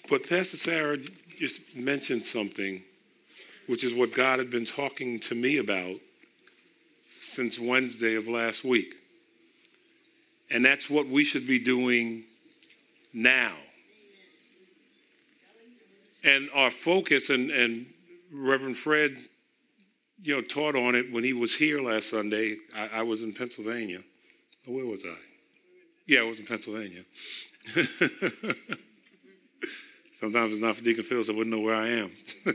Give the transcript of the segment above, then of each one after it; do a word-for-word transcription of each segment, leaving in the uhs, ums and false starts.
But Pastor Sarah just mentioned something, which is what God had been talking to me about since Wednesday of last week. And that's what we should be doing now. And our focus, and, and Reverend Fred, you know, taught on it when he was here last Sunday. I, I was in Pennsylvania. Oh, where was I? Yeah, I was in Pennsylvania. Sometimes it's not for Deacon Phillips, I wouldn't know where I am.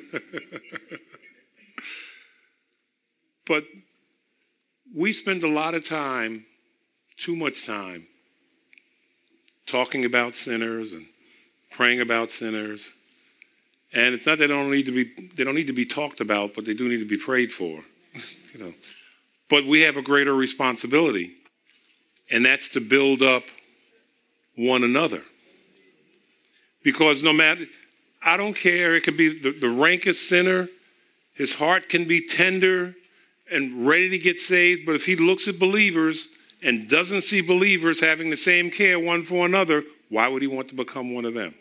But we spend a lot of time, too much time, talking about sinners and praying about sinners. And it's not that they don't need to be they don't need to be talked about, but they do need to be prayed for. you know. But we have a greater responsibility, and that's to build up one another. Because no matter, I don't care, it could be the, the rankest sinner, his heart can be tender and ready to get saved, but if he looks at believers and doesn't see believers having the same care one for another, why would he want to become one of them?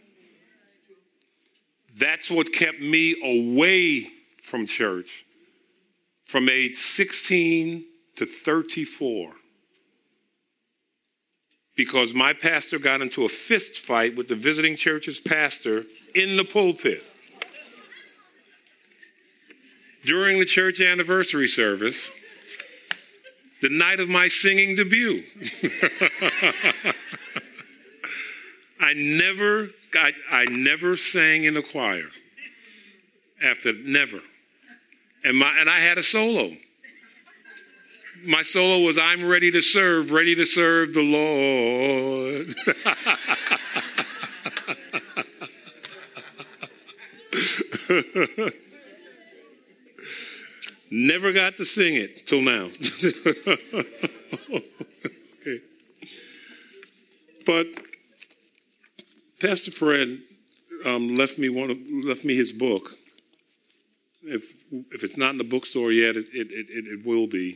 That's what kept me away from church from age sixteen to thirty-four. Because my pastor got into a fist fight with the visiting church's pastor in the pulpit. During the church anniversary service, the night of my singing debut. I never, I, I never sang in a choir. After, never. And my, and I had a solo. My solo was, I'm ready to serve, ready to serve the Lord. Never got to sing it till now. Okay. But Pastor Fred um, left me one, left me his book. If if it's not in the bookstore yet, it it it, it will be.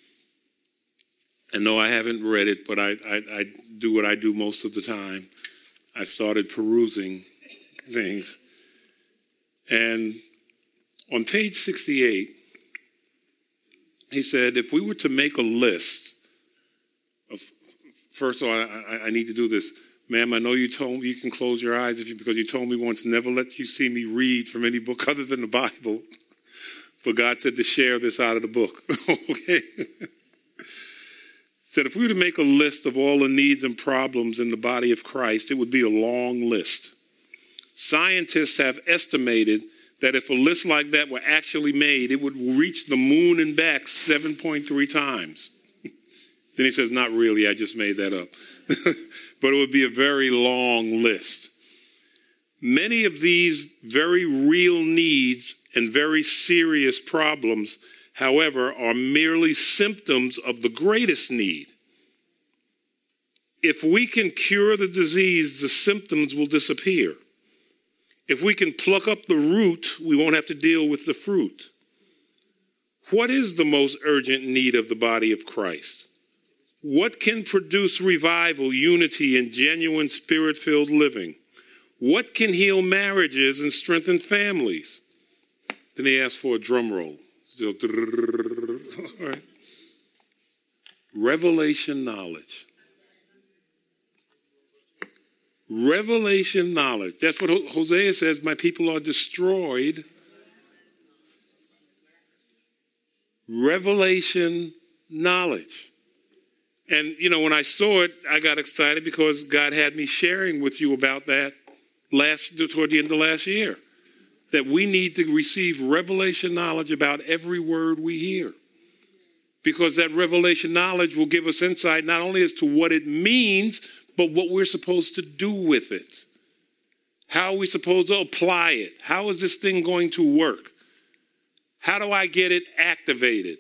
And no, I haven't read it, but I, I I do what I do most of the time. I started perusing things, and on page sixty-eight, he said, if we were to make a list of, first of all, I, I need to do this. Ma'am, I know you told me you can close your eyes if you, because you told me once, never let you see me read from any book other than the Bible. But God said to share this out of the book. Okay? Said if we were to make a list of all the needs and problems in the body of Christ, it would be a long list. Scientists have estimated that if a list like that were actually made, it would reach the moon and back seven point three times. Then he says, not really, I just made that up. But it would be a very long list. Many of these very real needs and very serious problems, however, are merely symptoms of the greatest need. If we can cure the disease, the symptoms will disappear. If we can pluck up the root, we won't have to deal with the fruit. What is the most urgent need of the body of Christ? What can produce revival, unity, and genuine spirit-filled living? What can heal marriages and strengthen families? Then he asked for a drum roll. So, all right. Revelation knowledge. Revelation knowledge. That's what Hosea says, my people are destroyed. Revelation knowledge. And, you know, when I saw it, I got excited because God had me sharing with you about that last toward the end of last year. That we need to receive revelation knowledge about every word we hear. Because that revelation knowledge will give us insight not only as to what it means, but what we're supposed to do with it. How are we supposed to apply it? How is this thing going to work? How do I get it activated?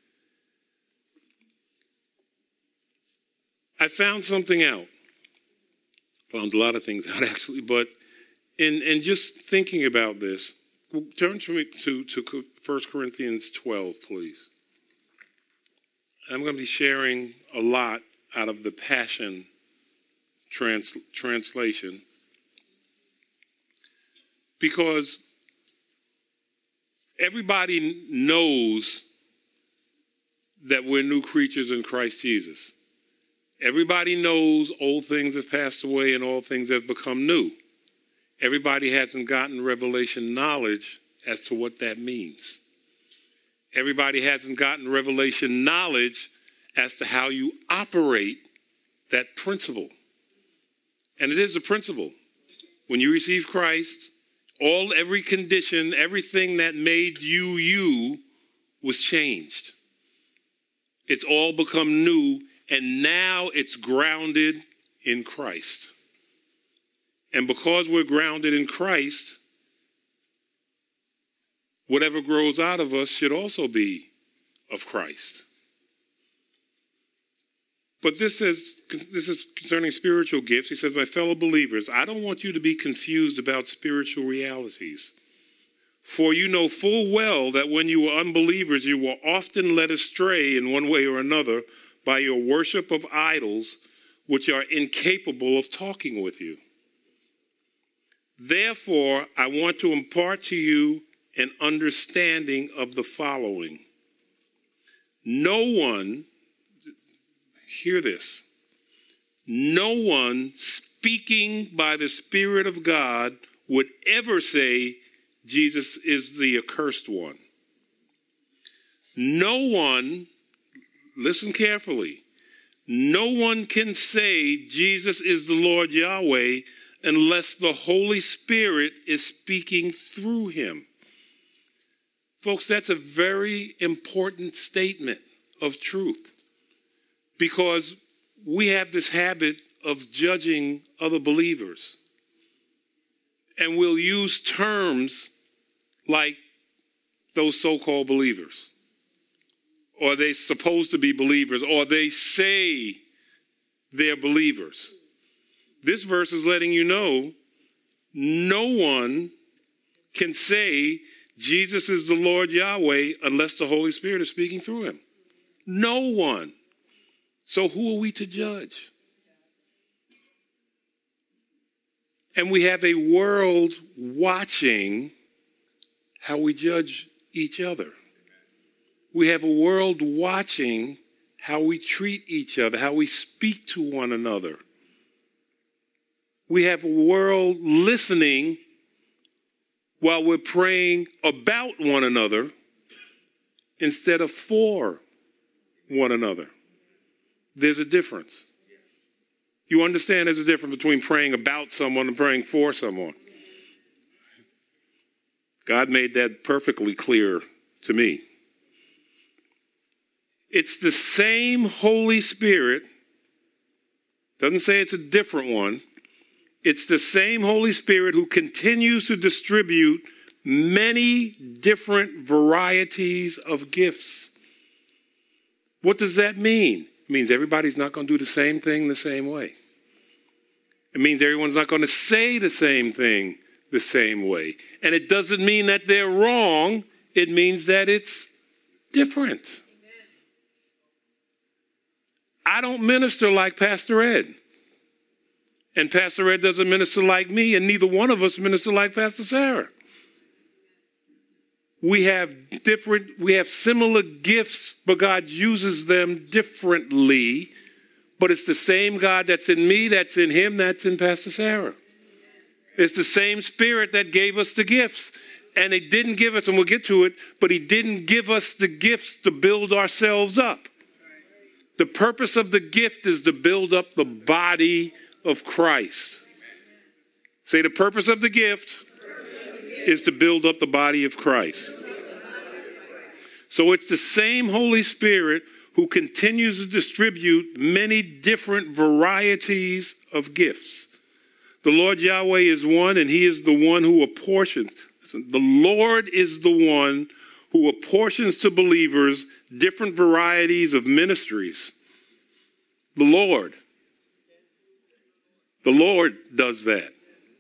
I found something out. Found a lot of things out, actually, but in, in just thinking about this, turn to me to, to First Corinthians twelve, please. I'm going to be sharing a lot out of the Passion trans, translation. Because everybody knows that we're new creatures in Christ Jesus. Everybody knows old things have passed away and all things have become new. Everybody hasn't gotten revelation knowledge as to what that means. Everybody hasn't gotten revelation knowledge as to how you operate that principle. And it is a principle. When you receive Christ, all, every condition, everything that made you you was changed. It's all become new, and now it's grounded in Christ. And because we're grounded in Christ, whatever grows out of us should also be of Christ. But this is, this is concerning spiritual gifts. He says, my fellow believers, I don't want you to be confused about spiritual realities. For you know full well that when you were unbelievers, you were often led astray in one way or another by your worship of idols, which are incapable of talking with you. Therefore, I want to impart to you an understanding of the following. No one, hear this, no one speaking by the Spirit of God would ever say Jesus is the accursed one. No one, listen carefully, no one can say Jesus is the Lord Yahweh unless the Holy Spirit is speaking through him. Folks, that's a very important statement of truth, because we have this habit of judging other believers. And we'll use terms like those so-called believers, or they're supposed to be believers, or they say they're believers. This verse is letting you know no one can say Jesus is the Lord Yahweh unless the Holy Spirit is speaking through him. No one. So who are we to judge? And we have a world watching how we judge each other. We have a world watching how we treat each other, how we speak to one another. We have a world listening while we're praying about one another instead of for one another. There's a difference. You understand there's a difference between praying about someone and praying for someone. God made that perfectly clear to me. It's the same Holy Spirit. Doesn't say it's a different one. It's the same Holy Spirit who continues to distribute many different varieties of gifts. What does that mean? It means everybody's not going to do the same thing the same way. It means everyone's not going to say the same thing the same way. And it doesn't mean that they're wrong. It means that it's different. Amen. I don't minister like Pastor Ed. And Pastor Ed doesn't minister like me, and neither one of us minister like Pastor Sarah. We have different, we have similar gifts, but God uses them differently. But it's the same God that's in me, that's in him, that's in Pastor Sarah. It's the same Spirit that gave us the gifts. And he didn't give us, and we'll get to it, but he didn't give us the gifts to build ourselves up. The purpose of the gift is to build up the body of Christ. Say, the purpose of the gift is to build up the body of Christ. So it's the same Holy Spirit who continues to distribute many different varieties of gifts. The Lord Yahweh is one, and he is the one who apportions. Listen, the Lord is the one who apportions to believers different varieties of ministries. The Lord. The Lord does that.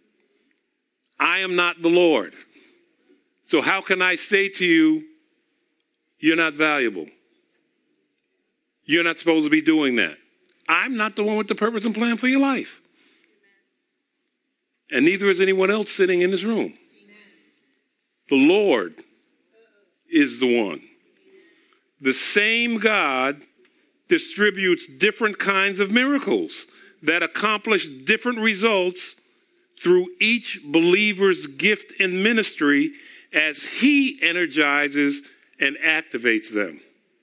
I am not the Lord. So how can I say to you, you're not valuable? You're not supposed to be doing that. I'm not the one with the purpose and plan for your life. And neither is anyone else sitting in this room. Amen. The Lord is the one. The same God distributes different kinds of miracles that accomplish different results through each believer's gift and ministry as he energizes and activates them.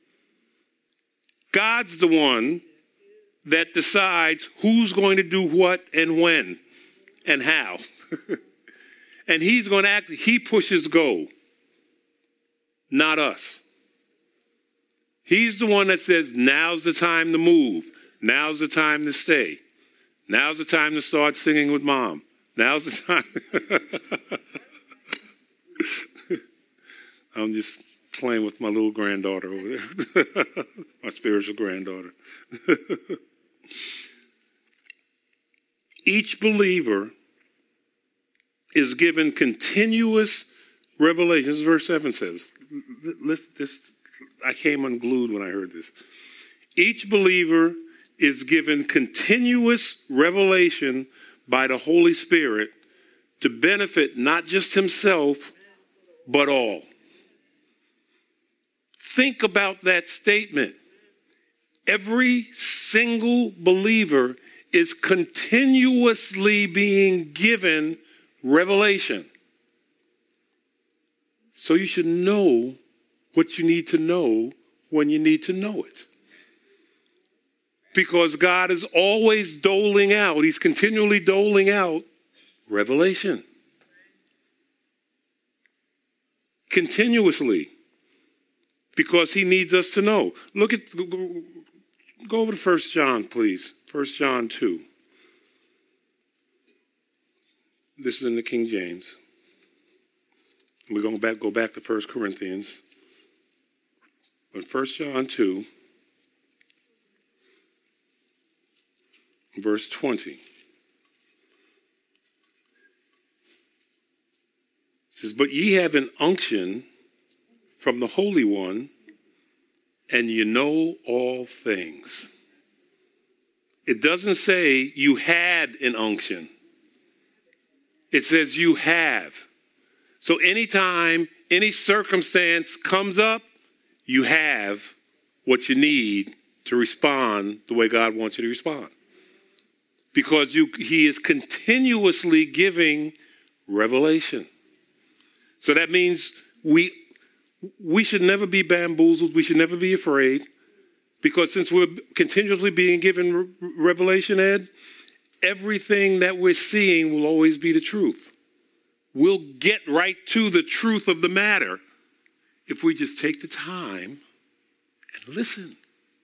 God's the one that decides who's going to do what and when and how. And he's going to act, he pushes go, not us. He's the one that says, now's the time to move. Now's the time to stay. Now's the time to start singing with mom. Now's the time. I'm just playing with my little granddaughter over there. My spiritual granddaughter. Each believer is given continuous revelation. This is verse seven says. This, this, I came unglued when I heard this. Each believer is given continuous revelation by the Holy Spirit to benefit not just himself, but all. Think about that statement. Every single believer is continuously being given revelation. So you should know what you need to know when you need to know it. Because God is always doling out, he's continually doling out revelation. Continuously. Because he needs us to know. Look at, go over to First John, please. First John two. This is in the King James. We're going to back, go back to First Corinthians. But First John two, verse twenty. It says, but ye have an unction from the Holy One, and you know all things. It doesn't say you had an unction. It says you have. So anytime any circumstance comes up, you have what you need to respond the way God wants you to respond. Because you, he is continuously giving revelation. So that means we we should never be bamboozled. We should never be afraid. Because since we're continuously being given re- revelation, Ed, everything that we're seeing will always be the truth. We'll get right to the truth of the matter if we just take the time and listen.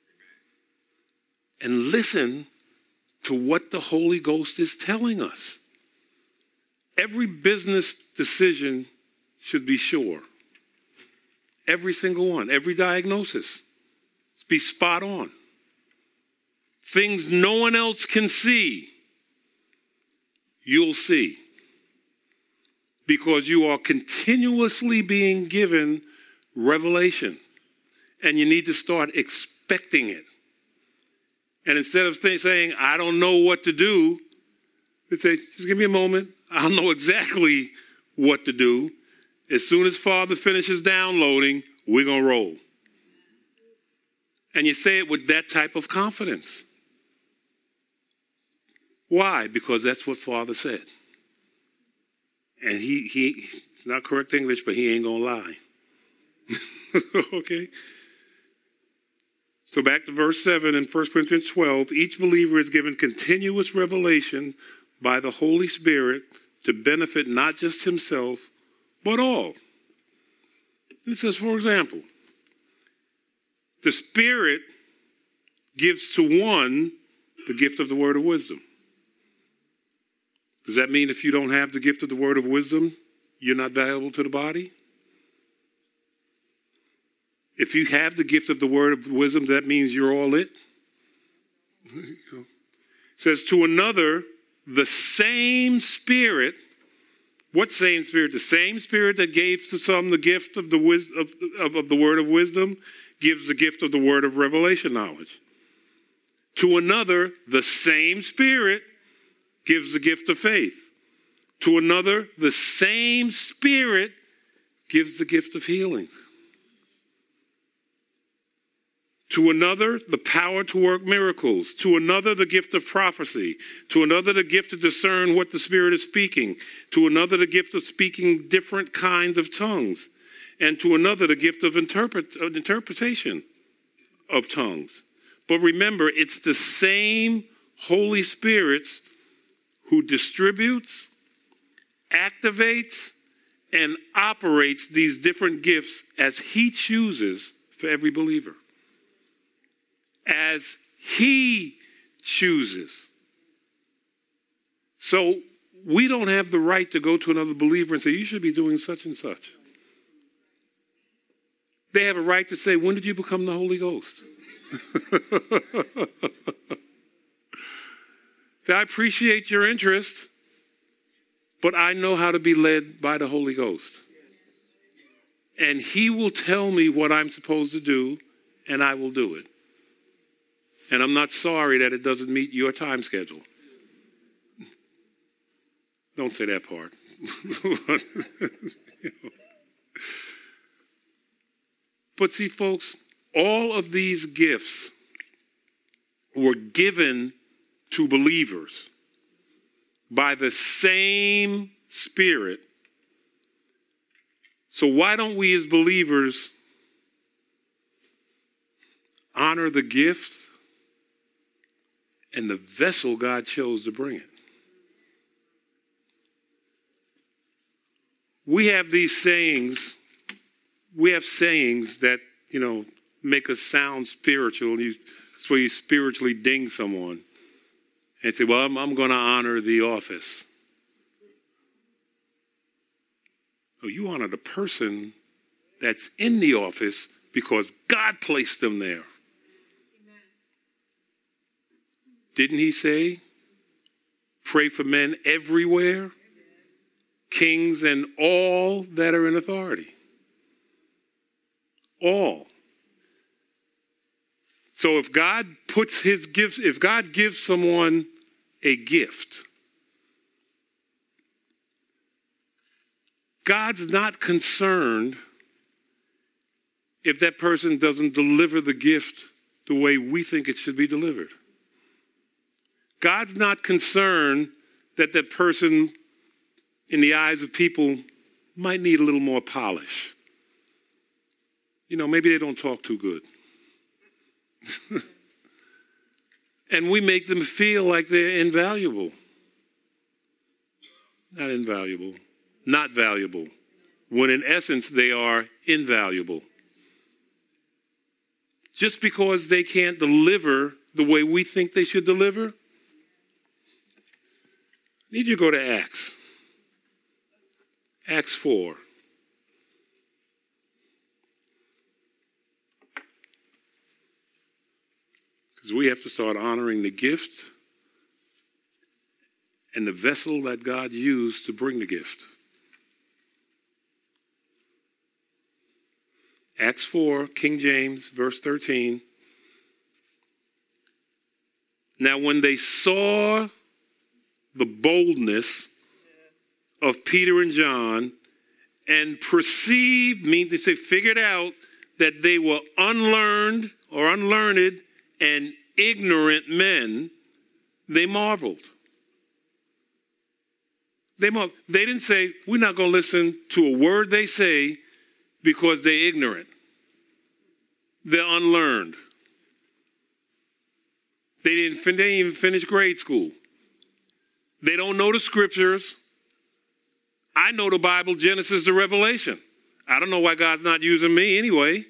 And listen to what the Holy Ghost is telling us. Every business decision should be sure. Every single one. Every diagnosis. Be spot on. Things no one else can see, you'll see. Because you are continuously being given revelation. And you need to start expecting it. And instead of th- saying, I don't know what to do, they say, just give me a moment. I'll know exactly what to do. As soon as Father finishes downloading, we're going to roll. And you say it with that type of confidence. Why? Because that's what Father said. And he, he it's not correct English, but he ain't going to lie. Okay? So back to verse seven in First Corinthians twelve. Each believer is given continuous revelation by the Holy Spirit to benefit not just himself, but all. It says, for example, the Spirit gives to one the gift of the word of wisdom. Does that mean if you don't have the gift of the word of wisdom, you're not valuable to the body? If you have the gift of the word of wisdom, that means you're all it. It says to another, the same Spirit. What same Spirit? The same Spirit that gave to some the gift of the wis- of, of, of the word of wisdom gives the gift of the word of revelation knowledge. To another, the same Spirit gives the gift of faith. To another, the same Spirit gives the gift of healing. To another, the power to work miracles. To another, the gift of prophecy. To another, the gift to discern what the Spirit is speaking. To another, the gift of speaking different kinds of tongues. And to another, the gift of interpret, of interpretation of tongues. But remember, it's the same Holy Spirit who distributes, activates, and operates these different gifts as he chooses for every believer. As he chooses. So we don't have the right to go to another believer and say, you should be doing such and such. They have a right to say, when did you become the Holy Ghost? I appreciate your interest, but I know how to be led by the Holy Ghost. And he will tell me what I'm supposed to do, and I will do it. And I'm not sorry that it doesn't meet your time schedule. Don't say that part. But see, folks, all of these gifts were given to believers by the same Spirit. So why don't we as believers honor the gift and the vessel God chose to bring it? We have these sayings, we have sayings that, you know, make us sound spiritual. You, that's where you spiritually ding someone and say, well, I'm, I'm going to honor the office. Oh, you honor the person that's in the office because God placed them there. Amen. Didn't he say, pray for men everywhere, kings and all that are in authority? All. So if God puts his gifts, if God gives someone a gift, God's not concerned if that person doesn't deliver the gift the way we think it should be delivered. God's not concerned that that person, in the eyes of people, might need a little more polish. You know, maybe they don't talk too good. And we make them feel like they're invaluable. Not invaluable. Not valuable. When in essence, they are invaluable. Just because they can't deliver the way we think they should deliver, I need you to go to Acts. Acts four. Because we have to start honoring the gift and the vessel that God used to bring the gift. Acts four, King James, verse thirteen. Now when they saw the boldness of Peter and John and perceived, means they say figured out that they were unlearned or unlearned and ignorant men, they marveled. They marveled. They didn't say, we're not going to listen to a word they say because they're ignorant. They're unlearned. They didn't, fin- they didn't even finish grade school. They don't know the scriptures. I know the Bible, Genesis to Revelation. I don't know why God's not using me anyway.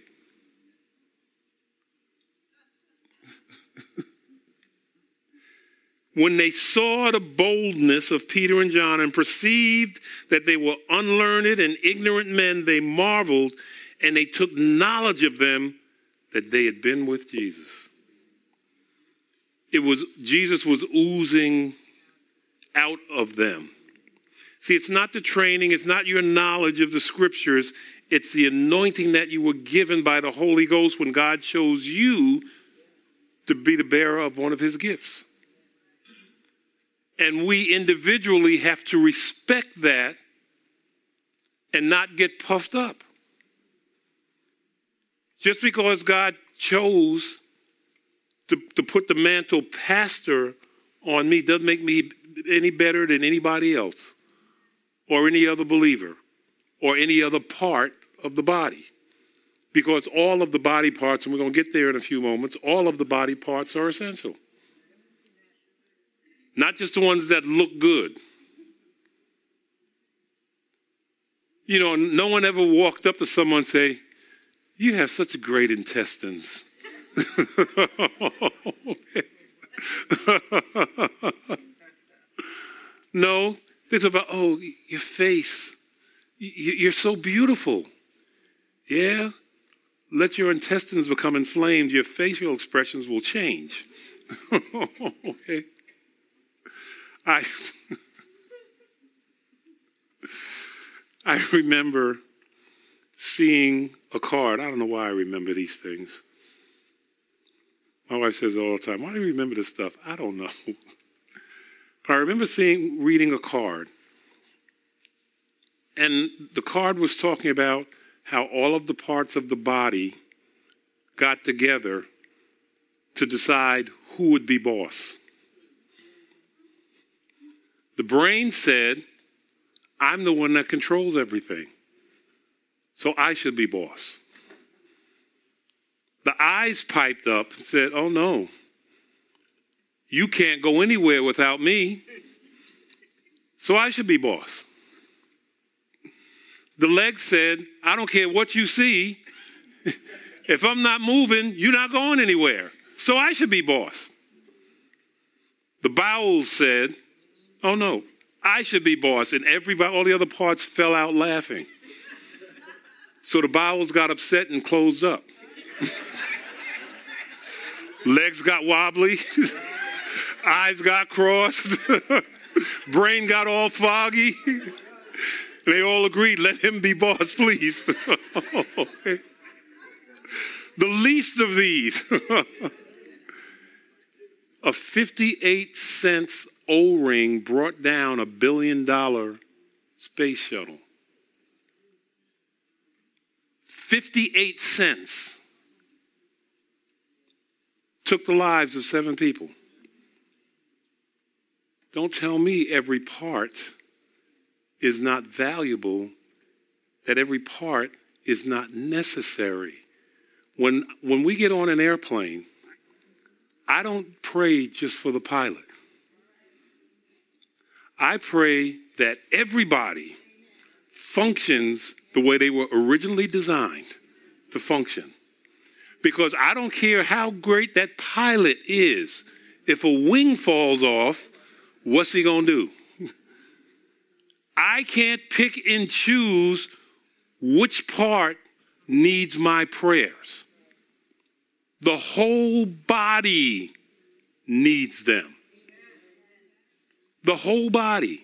When they saw the boldness of Peter and John and perceived that they were unlearned and ignorant men, they marveled, and they took knowledge of them that they had been with Jesus. It was, Jesus was oozing out of them. See, it's not the training, it's not your knowledge of the scriptures, it's the anointing that you were given by the Holy Ghost when God chose you to be the bearer of one of his gifts. And we individually have to respect that and not get puffed up. Just because God chose to, to put the mantle pastor on me doesn't make me any better than anybody else or any other believer or any other part of the body. Because all of the body parts, and we're going to get there in a few moments, all of the body parts are essential. Not just the ones that look good. You know, no one ever walked up to someone and say, "You have such great intestines." No, they talk about, "Oh, your face, you're so beautiful." Yeah, let your intestines become inflamed, your facial expressions will change. Okay. I I remember seeing a card. I don't know why I remember these things. My wife says all the time, "Why do you remember this stuff?" I don't know. But I remember seeing, reading a card. And the card was talking about how all of the parts of the body got together to decide who would be boss. The brain said, "I'm the one that controls everything, so I should be boss." The eyes piped up and said, "Oh no, you can't go anywhere without me, so I should be boss." The legs said, "I don't care what you see. If I'm not moving, you're not going anywhere, so I should be boss." The bowels said, "Oh no, I should be boss." And everybody, all the other parts fell out laughing. So the bowels got upset and closed up. Legs got wobbly. Eyes got crossed. Brain got all foggy. They all agreed, "Let him be boss, please." Okay. The least of these. A fifty-eight cents O-ring brought down a billion dollar space shuttle. fifty-eight cents took the lives of seven people. Don't tell me every part is not valuable, that every part is not necessary. When, when we get on an airplane, I don't pray just for the pilot. I pray that everybody functions the way they were originally designed to function. Because I don't care how great that pilot is. If a wing falls off, what's he going to do? I can't pick and choose which part needs my prayers. The whole body needs them. The whole body.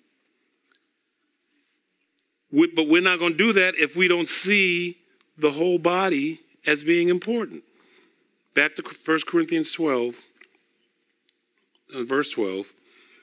We, but we're not going to do that if we don't see the whole body as being important. Back to First Corinthians twelve, uh, verse twelve.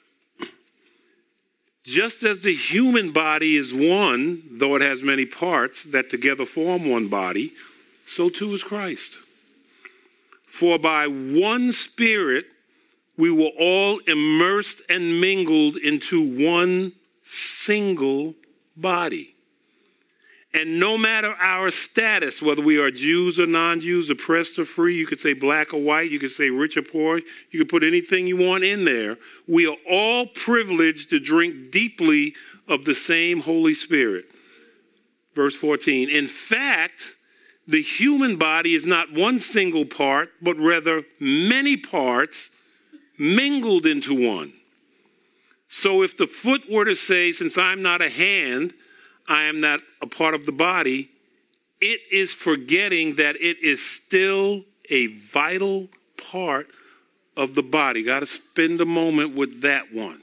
Just as the human body is one, though it has many parts that together form one body, so too is Christ. For by one Spirit we were all immersed and mingled into one single body. And no matter our status, whether we are Jews or non-Jews, oppressed or free, you could say black or white, you could say rich or poor, you could put anything you want in there. We are all privileged to drink deeply of the same Holy Spirit. Verse fourteen, in fact, the human body is not one single part, but rather many parts mingled into one. So if the foot were to say, since I'm not a hand, I am not a part of the body, it is forgetting that it is still a vital part of the body. Got to spend a moment with that one.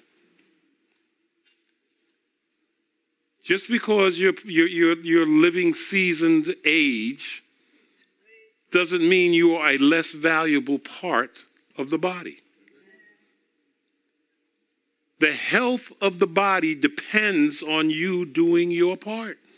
Just because you're, you're, you're, you're living seasoned age doesn't mean you are a less valuable part of the body. The health of the body depends on you doing your part.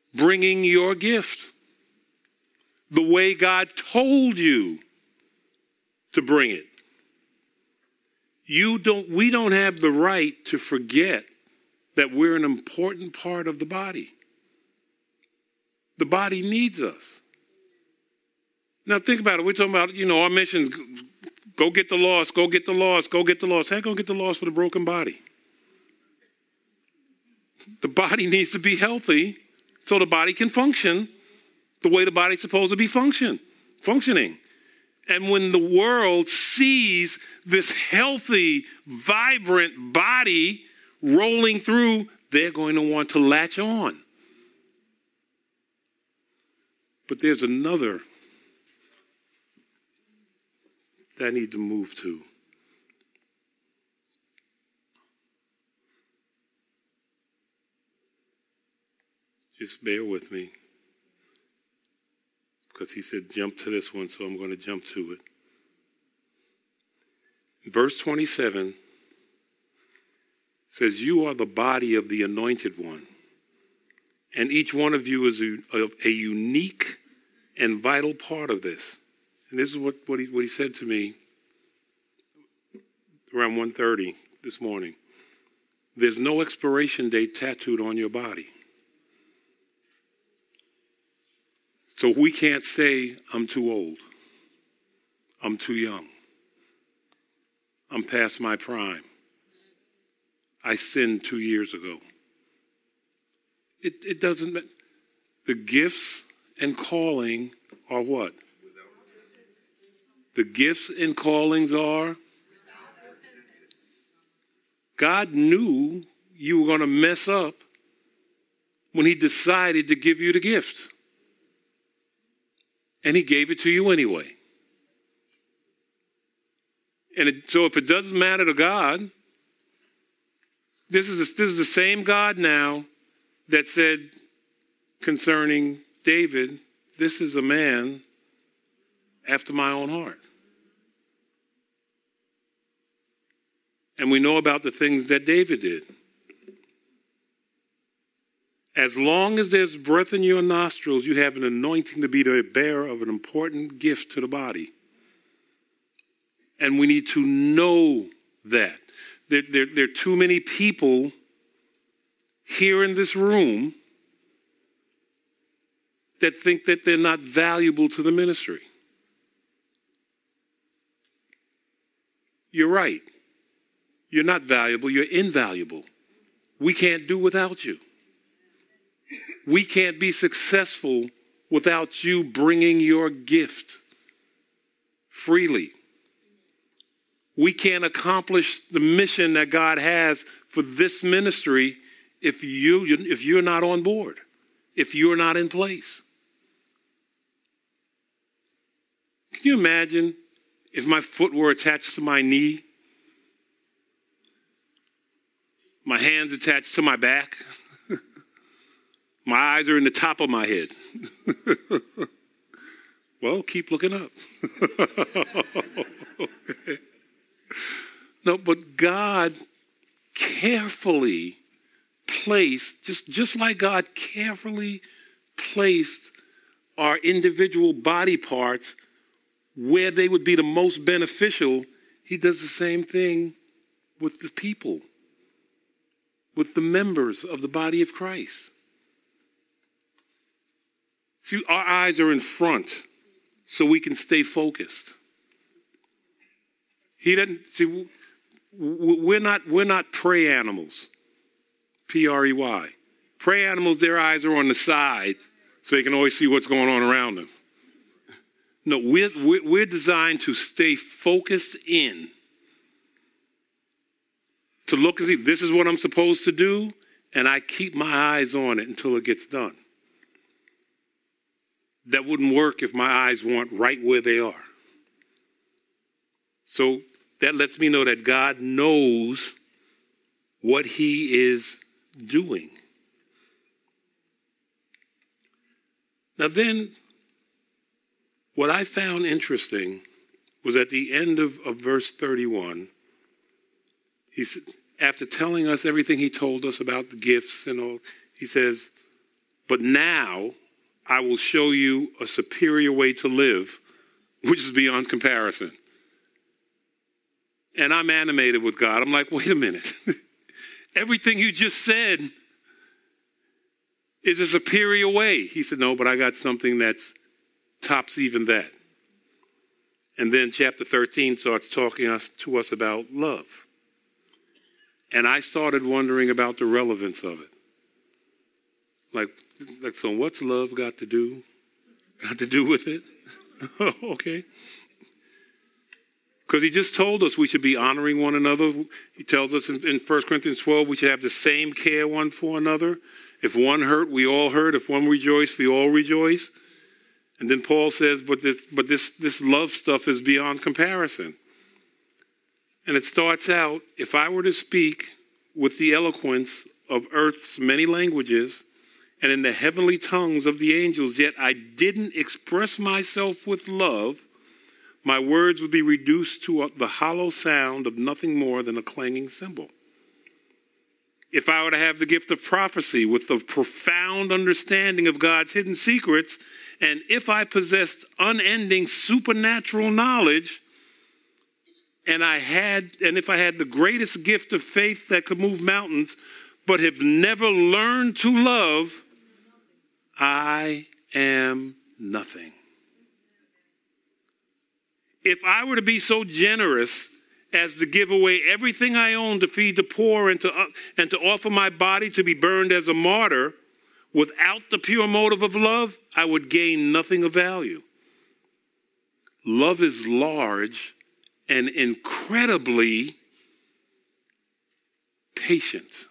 bringing your gift the way God told you to bring it. You don't, we don't have the right to forget that we're an important part of the body. The body needs us. Now think about it. We're talking about, you know, our missions, go get the lost, go get the lost, go get the lost. How you going to get the lost with a broken body? The body needs to be healthy so the body can function the way the body's supposed to be function, functioning. And when the world sees this healthy, vibrant body rolling through, they're going to want to latch on. But there's another that I need to move to. Just bear with me. Because he said, jump to this one, so I'm going to jump to it. Verse twenty-seven says, you are the body of the anointed one, and each one of you is a, a unique and vital part of this. And this is what, what, he, what he said to me around one thirty this morning. There's no expiration date tattooed on your body. So we can't say, I'm too old. I'm too young. I'm past my prime. I sinned two years ago. It, it doesn't matter. The gifts and calling are what? The gifts and callings are? God knew you were going to mess up when he decided to give you the gift. And he gave it to you anyway. And it, so if it doesn't matter to God, this is, a, this is the same God now that said concerning David, this is a man after my own heart. And we know about the things that David did. As long as there's breath in your nostrils, you have an anointing to be the bearer of an important gift to the body. And we need to know that. There, there, there are too many people here in this room that think that they're not valuable to the ministry. You're right. You're not valuable. You're invaluable. We can't do without you. We can't be successful without you bringing your gift freely. We can't accomplish the mission that God has for this ministry if you if you're not on board, if you're not in place. Can you imagine if my foot were attached to my knee? My hands attached to my back? My eyes are in the top of my head. Well, keep looking up. No, but God carefully placed, just, just like God carefully placed our individual body parts where they would be the most beneficial, he does the same thing with the people, with the members of the body of Christ. See, our eyes are in front so we can stay focused. He doesn't, see, we're not, we're not prey animals, P R E Y. Prey animals, their eyes are on the side so they can always see what's going on around them. No, we're, we're, we're designed to stay focused in, to look and see, this is what I'm supposed to do, and I keep my eyes on it until it gets done. That wouldn't work if my eyes weren't right where they are. So that lets me know that God knows what he is doing. Now then, what I found interesting was at the end of, of verse thirty-one, he said, after telling us everything he told us about the gifts and all, he says, But now I will show you a superior way to live, which is beyond comparison. And I'm animated with God. I'm like, wait a minute. Everything you just said is a superior way. He said, no, but I got something that's tops even that. And then chapter thirteen starts talking us, to us about love. And I started wondering about the relevance of it. Like, like, so what's love got to do? Got to do with it? Okay. Because he just told us we should be honoring one another. He tells us in, in First Corinthians twelve, we should have the same care one for another. If one hurt, we all hurt. If one rejoice, we all rejoice. And then Paul says, but this, but this, this love stuff is beyond comparison. And it starts out, if I were to speak with the eloquence of earth's many languages and in the heavenly tongues of the angels, yet I didn't express myself with love, my words would be reduced to the hollow sound of nothing more than a clanging cymbal. If I were to have the gift of prophecy with the profound understanding of God's hidden secrets, and if I possessed unending supernatural knowledge, and I had, and if I had the greatest gift of faith that could move mountains, but have never learned to love, I am nothing. If I were to be so generous as to give away everything I own to feed the poor and to, uh, and to offer my body to be burned as a martyr, without the pure motive of love, I would gain nothing of value. Love is large and incredibly patient.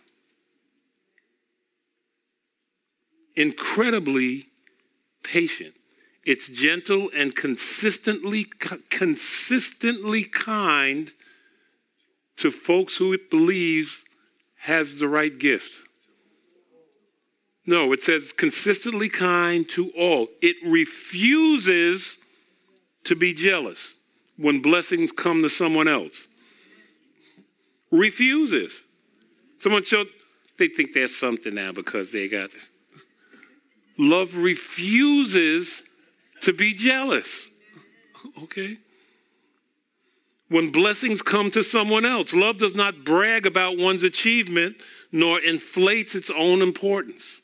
Incredibly patient. It's gentle and consistently, consistently kind to folks who it believes has the right gift. No, it says consistently kind to all. It refuses to be jealous when blessings come to someone else. Refuses. Someone showed, they think there's something now because they got this. Love refuses to be jealous. Okay? When blessings come to someone else, love does not brag about one's achievement nor inflates its own importance.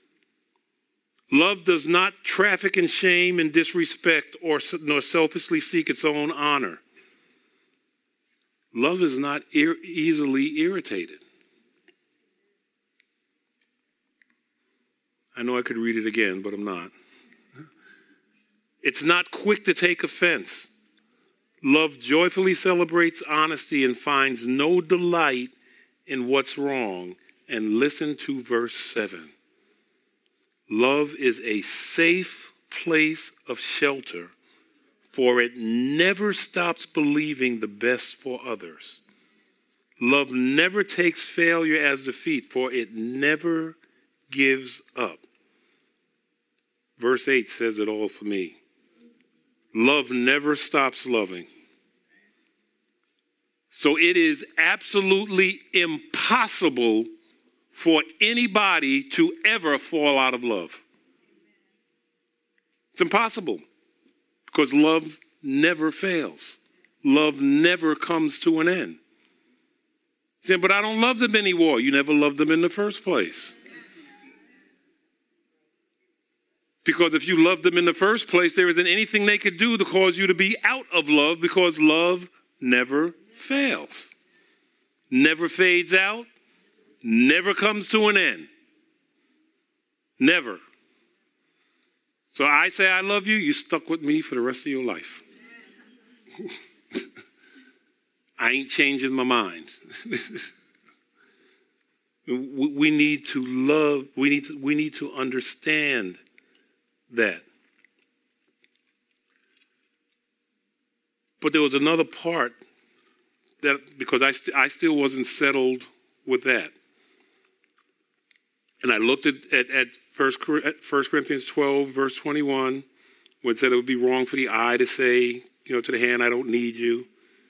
Love does not traffic in shame and disrespect or nor selfishly seek its own honor. Love is not ir- easily irritated. I know I could read it again, but I'm not. It's not quick to take offense. Love joyfully celebrates honesty and finds no delight in what's wrong. And listen to verse seven. Love is a safe place of shelter, for it never stops believing the best for others. Love never takes failure as defeat, for it never gives up. Verse eight says it all for me. Love never stops loving. So it is absolutely impossible for anybody to ever fall out of love. It's impossible because love never fails. Love never comes to an end. You say, but I don't love them anymore. You never loved them in the first place. Because if you loved them in the first place, there isn't anything they could do to cause you to be out of love, because love never fails. Never fades out. Never comes to an end. Never. So I say I love you, you stuck with me for the rest of your life. I ain't changing my mind. We need to love, we need to, we need to understand that. But there was another part that, because I, st- I still wasn't settled with that. And I looked at, at, at First Corinthians twelve, verse twenty-one, when it said it would be wrong for the eye to say, you know, to the hand, I don't need you.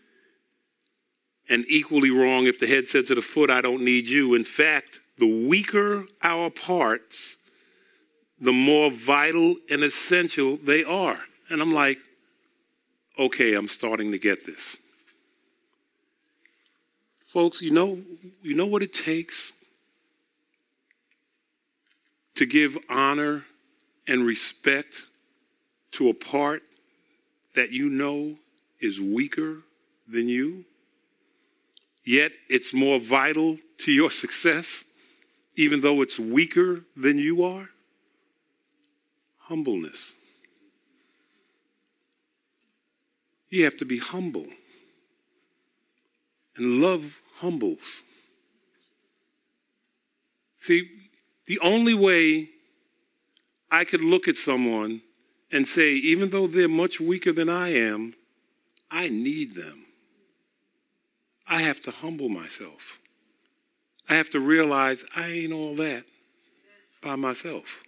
And equally wrong if the head said to the foot, I don't need you. In fact, the weaker our parts, the more vital and essential they are. And I'm like, okay, I'm starting to get this. Folks, you know, you know what it takes to give honor and respect to a part that you know is weaker than you, yet it's more vital to your success, even though it's weaker than you are? Humbleness. You have to be humble. And love humbles. See, the only way I could look at someone and say, even though they're much weaker than I am, I need them. I have to humble myself. I have to realize I ain't all that by myself.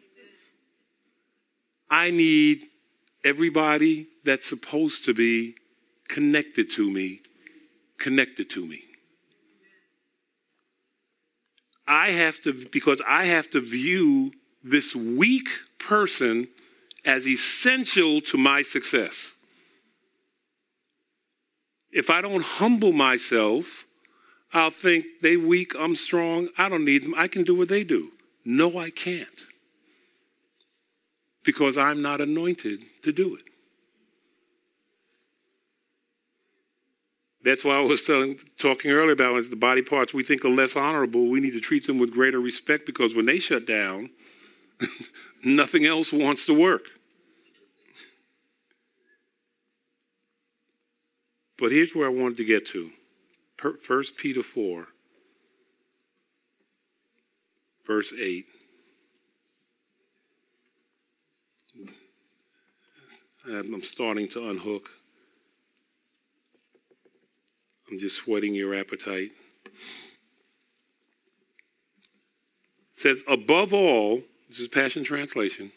I need everybody that's supposed to be connected to me, connected to me. I have to, because I have to view this weak person as essential to my success. If I don't humble myself, I'll think they weak, I'm strong, I don't need them, I can do what they do. No, I can't. Because I'm not anointed to do it. That's why I was telling, talking earlier about the body parts we think are less honorable. We need to treat them with greater respect, because when they shut down, nothing else wants to work. But here's where I wanted to get to. First Peter four, verse eight. I'm starting to unhook. I'm just whetting your appetite. It says, above all, this is Passion Translation,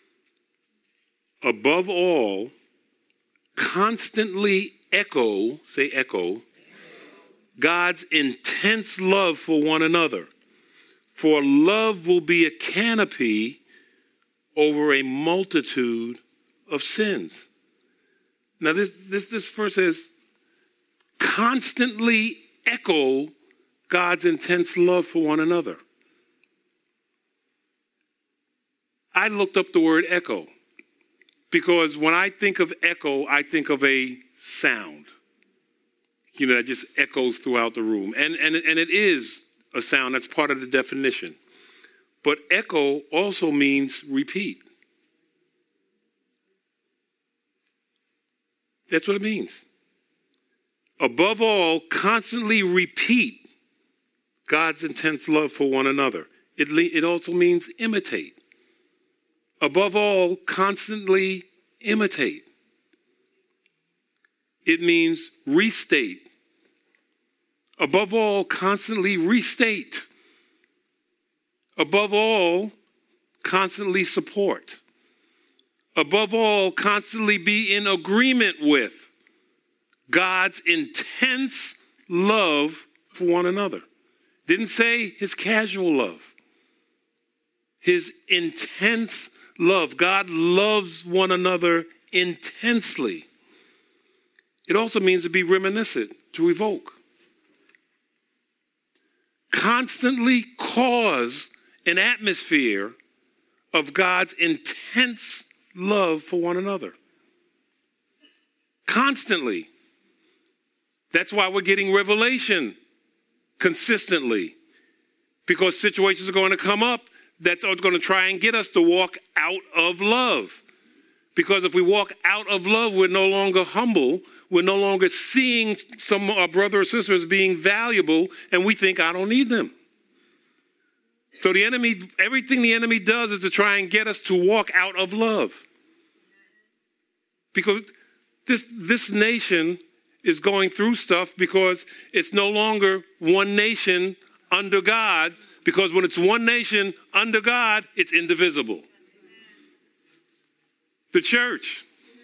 above all, constantly echo, say echo, God's intense love for one another. For love will be a canopy over a multitude of sins. Now this, this, this verse says, constantly echo God's intense love for one another. I looked up the word echo because when I think of echo, I think of a sound, you know, that just echoes throughout the room. And, and, and it is a sound that's part of the definition. But echo also means repeat. That's what it means. Above all, constantly repeat God's intense love for one another. It, it also means imitate. Above all, constantly imitate. It means restate. Above all, constantly restate. Above all, constantly support. Above all, constantly be in agreement with God's intense love for one another. Didn't say his casual love. His intense love. God loves one another intensely. It also means to be reminiscent, to evoke. Constantly cause an atmosphere of God's intense love for one another. Constantly. That's why we're getting revelation consistently. Because situations are going to come up that's going to try and get us to walk out of love. Because if we walk out of love, we're no longer humble. We're no longer seeing some of our brother or sister as being valuable, and we think, I don't need them. So the enemy, everything the enemy does is to try and get us to walk out of love. Because this, this nation is going through stuff because it's no longer one nation under God, because when it's one nation under God, it's indivisible. The church.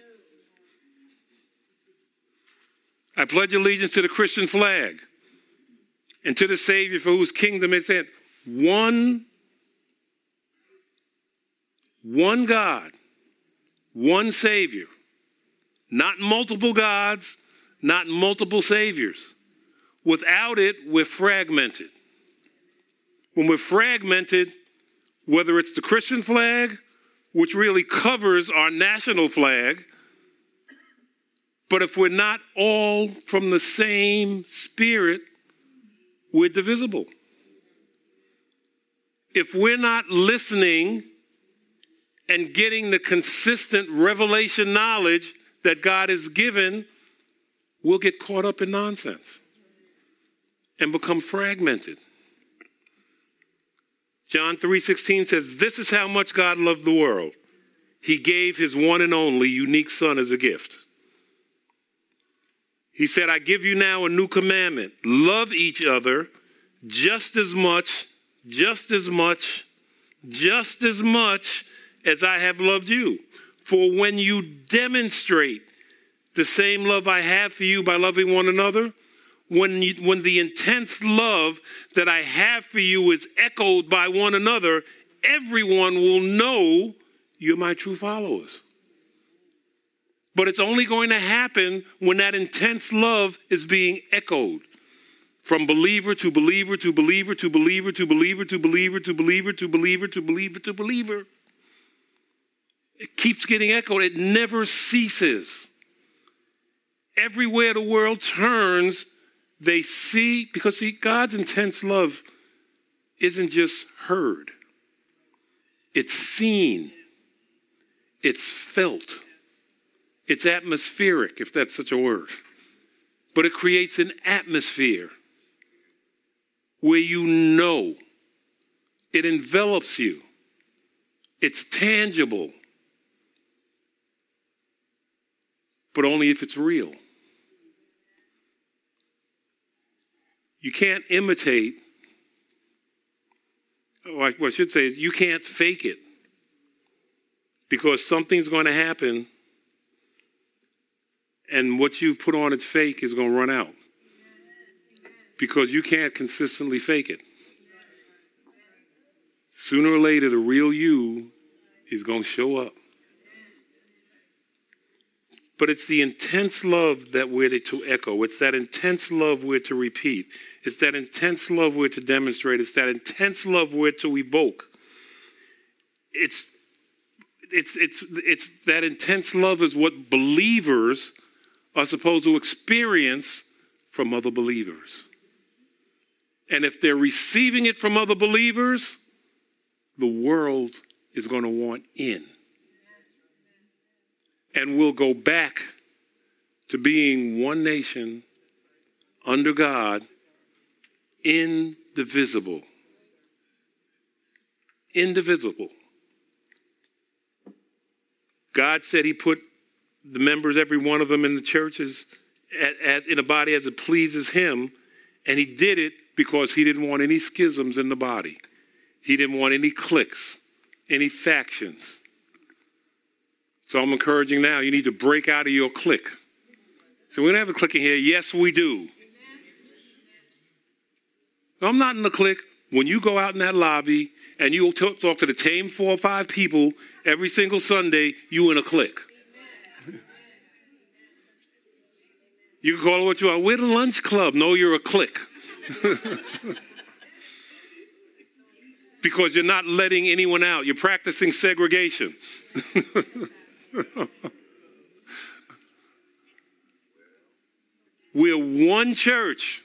I pledge allegiance to the Christian flag and to the Savior for whose kingdom it's in. One, one God, one Savior, not multiple gods, not multiple saviors. Without it, we're fragmented. When we're fragmented, whether it's the Christian flag, which really covers our national flag, but if we're not all from the same spirit, we're divisible. If we're not listening and getting the consistent revelation knowledge that God has given, we'll get caught up in nonsense and become fragmented. John three sixteen says, this is how much God loved the world. He gave his one and only unique son as a gift. He said, I give you now a new commandment. Love each other just as much, just as much, just as much as I have loved you. For when you demonstrate the same love I have for you by loving one another, When, you, when the intense love that I have for you is echoed by one another, everyone will know you're my true followers. But it's only going to happen when that intense love is being echoed from believer to believer to believer to believer to believer to believer to believer to believer to believer to believer. It keeps getting echoed. It never ceases. Everywhere the world turns, they see, because see, God's intense love isn't just heard. It's seen. It's felt. It's atmospheric, if that's such a word. But it creates an atmosphere where you know. It envelops you. It's tangible. But only if it's real. You can't imitate, or what I should say is you can't fake it, because something's going to happen and what you put on its fake is going to run out, because you can't consistently fake it. Sooner or later, the real you is going to show up. But it's the intense love that we're to echo. It's that intense love we're to repeat. It's that intense love we're to demonstrate. It's that intense love we're to evoke. It's, it's, it's, it's that intense love is what believers are supposed to experience from other believers. And if they're receiving it from other believers, the world is going to want in. And we'll go back to being one nation under God, indivisible. Indivisible. God said he put the members, every one of them in the churches, at, at, in a body as it pleases him. And he did it because he didn't want any schisms in the body. He didn't want any cliques, any factions. So I'm encouraging now, you need to break out of your clique. So we don't have a clique in here. Yes, we do. I'm not in the clique. When you go out in that lobby and you talk, talk to the same four or five people every single Sunday, you in a clique. You can call it what you want. We're the lunch club. No, you're a clique. Because you're not letting anyone out. You're practicing segregation. We're one church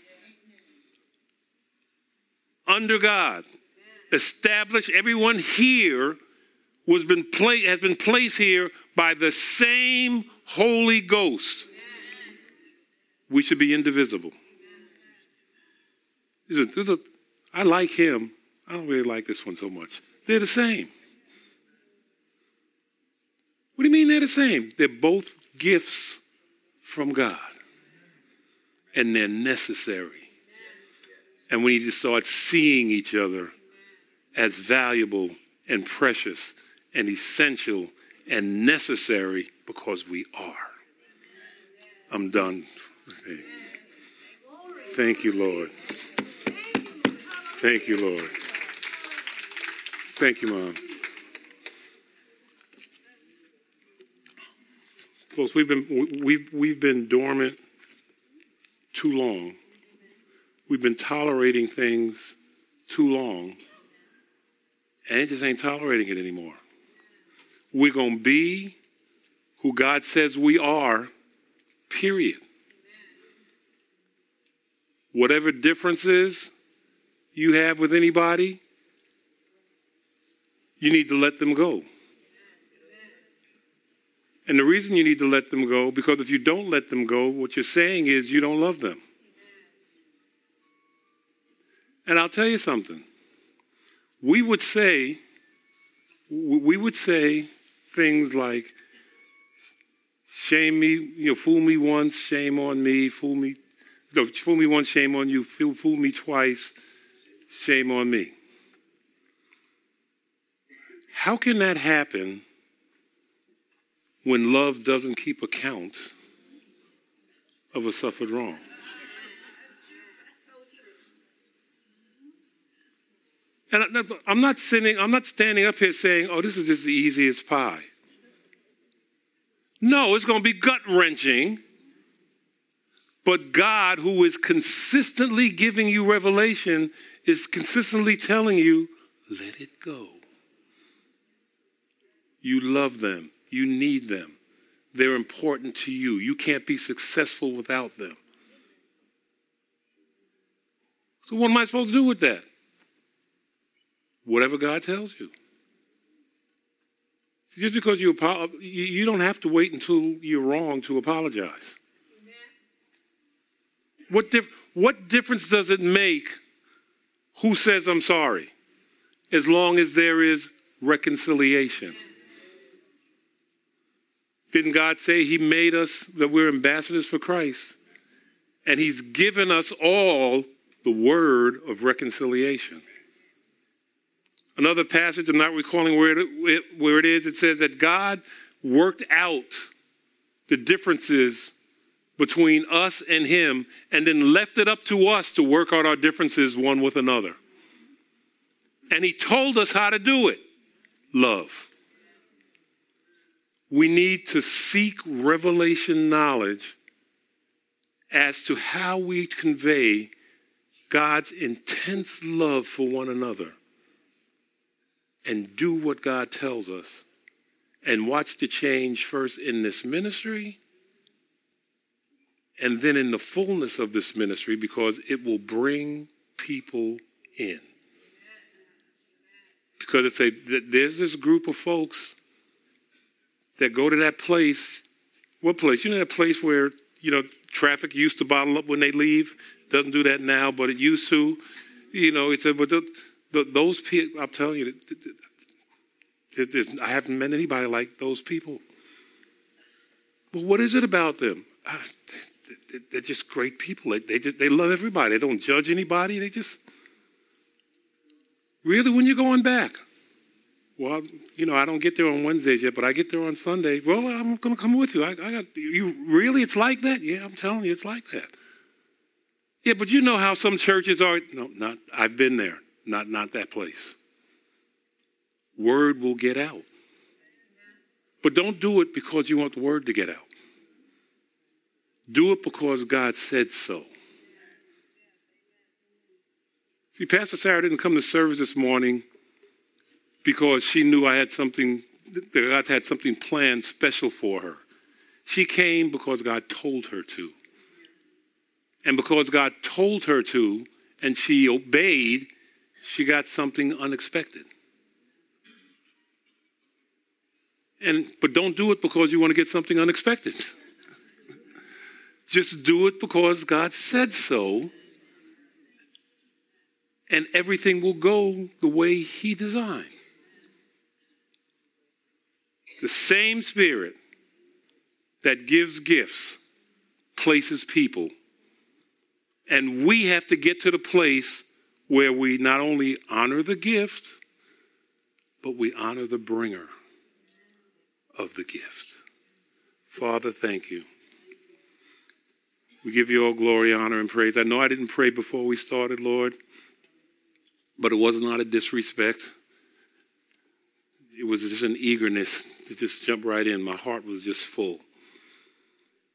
under God. Established. Everyone here was been pla- has been placed here by the same Holy Ghost. We should be indivisible. There's a, there's a, I like him. I don't really like this one so much. They're the same. What do you mean they're the same? They're both gifts from God. And they're necessary. And we need to start seeing each other as valuable and precious and essential and necessary because we are. I'm done. Okay. Thank you, Lord. Thank you, Lord. Thank you, Mom. Folks, we've been, we've, we've been dormant too long. We've been tolerating things too long, and it just ain't tolerating it anymore. We're going to be who God says we are, period. Whatever differences you have with anybody, you need to let them go. And the reason you need to let them go, because if you don't let them go, what you're saying is you don't love them. And I'll tell you something. We would say, we would say things like, shame me, you know, fool me once, shame on me, fool me, no, fool me once, shame on you, fool, fool me twice, shame on me. How can that happen when love doesn't keep account of a suffered wrong? And I'm not sitting, I'm not standing up here saying, oh, this is just the easiest pie. No, it's going to be gut-wrenching. But God, who is consistently giving you revelation, is consistently telling you, let it go. You love them. You need them. They're important to you. You can't be successful without them. So what am I supposed to do with that? Whatever God tells you. Just because you apologize, you don't have to wait until you're wrong to apologize. What, dif- what difference does it make who says I'm sorry, as long as there is reconciliation? Didn't God say he made us, that we're ambassadors for Christ? And he's given us all the word of reconciliation. Another passage, I'm not recalling where it, where it is, it says that God worked out the differences between us and him and then left it up to us to work out our differences one with another. And he told us how to do it. Love. We need to seek revelation knowledge as to how we convey God's intense love for one another and do what God tells us and watch the change first in this ministry and then in the fullness of this ministry, because it will bring people in. Because it's a, there's this group of folks that go to that place. What place? You know that place where, you know, traffic used to bottle up when they leave? Doesn't do that now, but it used to. You know, it's a, but the, the, those people, I'm telling you, there's, I haven't met anybody like those people. But what is it about them? They're just great people. They, they, just, they love everybody. They don't judge anybody. They just, really, when you're going back? Well, you know, I don't get there on Wednesdays yet, but I get there on Sunday. Well, I'm going to come with you. I, I got you. Really, it's like that? Yeah, I'm telling you, it's like that. Yeah, but you know how some churches are. No, not. I've been there. Not, not that place. Word will get out, but don't do it because you want the word to get out. Do it because God said so. See, Pastor Sarah didn't come to service this morning because she knew I had something, that God had something planned special for her. She came because God told her to. And because God told her to, and she obeyed, she got something unexpected. And but don't do it because you want to get something unexpected. Just do it because God said so. And everything will go the way he designed. The same Spirit that gives gifts places people. And we have to get to the place where we not only honor the gift, but we honor the bringer of the gift. Father, thank you. We give you all glory, honor, and praise. I know I didn't pray before we started, Lord, but it was not a disrespect. It was just an eagerness to just jump right in. My heart was just full.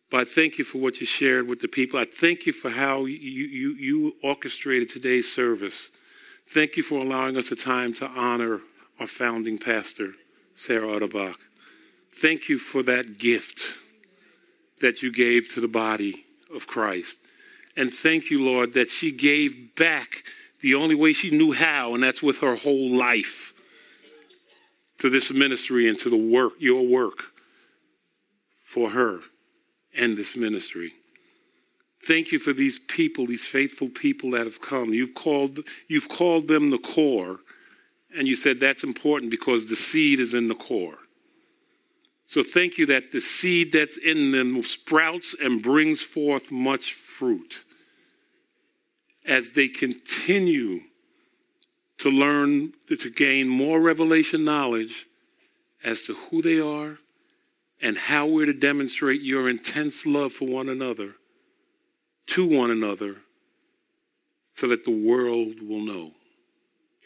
But I thank you for what you shared with the people. I thank you for how you, you, you orchestrated today's service. Thank you for allowing us a time to honor our founding pastor, Sarah Utterbach. Thank you for that gift that you gave to the body of Christ. And thank you, Lord, that she gave back the only way she knew how, and that's with her whole life, to this ministry and to the work, your work for her and this ministry. Thank you for these people, these faithful people that have come. You've called, you've called them the core, and you said that's important because the seed is in the core. So thank you that the seed that's in them sprouts and brings forth much fruit as they continue to learn, to gain more revelation knowledge as to who they are and how we're to demonstrate your intense love for one another, to one another, so that the world will know.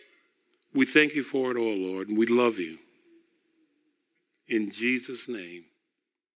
We thank you for it all, Lord, and we love you. In Jesus' name.